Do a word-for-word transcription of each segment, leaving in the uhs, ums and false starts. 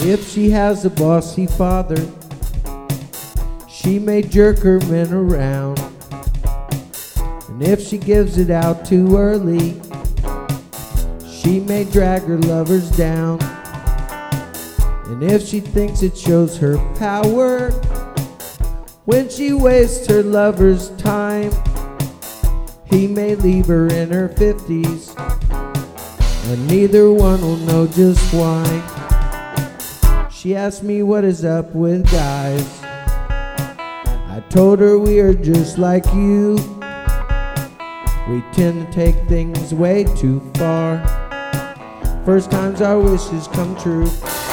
If she has a bossy father, she may jerk her men around. And if she gives it out too early, she may drag her lovers down. And if she thinks it shows her power when she wastes her lover's time, he may leave her in her fifties, and neither one will know just why. She asked me what is up with guys. I told her we are just like you. We tend to take things way too far. First times our wishes come true.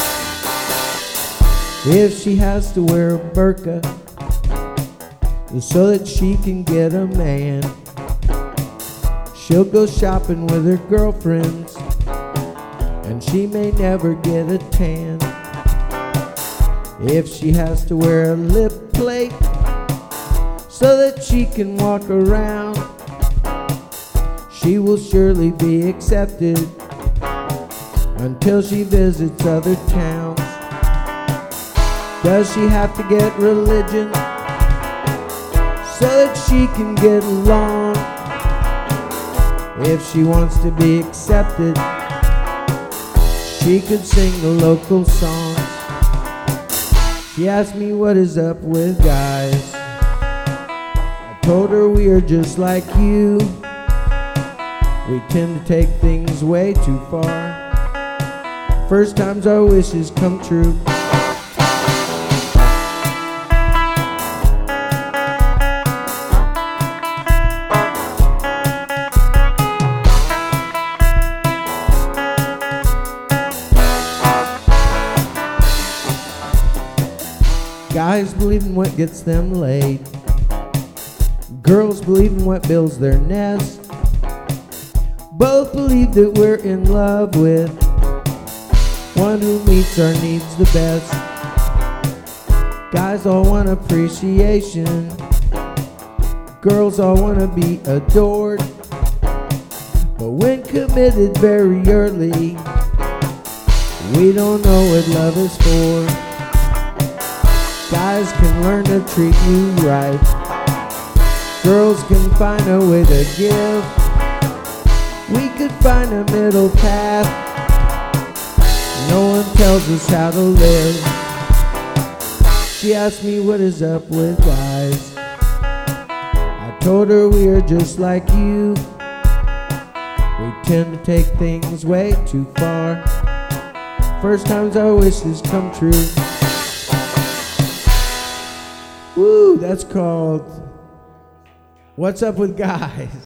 If she has to wear a burqa so that she can get a man, she'll go shopping with her girlfriends, and she may never get a tan. If she has to wear a lip plate so that she can walk around, she will surely be accepted until she visits other towns. Does she have to get religion so that she can get along? If she wants to be accepted, she could sing the local songs. She asked me what is up with guys. I told her we are just like you. We tend to take things way too far. First times our wishes come true. Guys believe in what gets them laid. Girls believe in what builds their nest. Both believe that we're in love with one who meets our needs the best. Guys all want appreciation. Girls all want to be adored. But when committed very early, we don't know what love is for. Guys can learn to treat you right. Girls can find a way to give. We could find a middle path. No one tells us how to live. She asked me what is up with guys. I told her we are just like you. We tend to take things way too far. First times our wishes come true. Woo, that's called What's Up with Guys.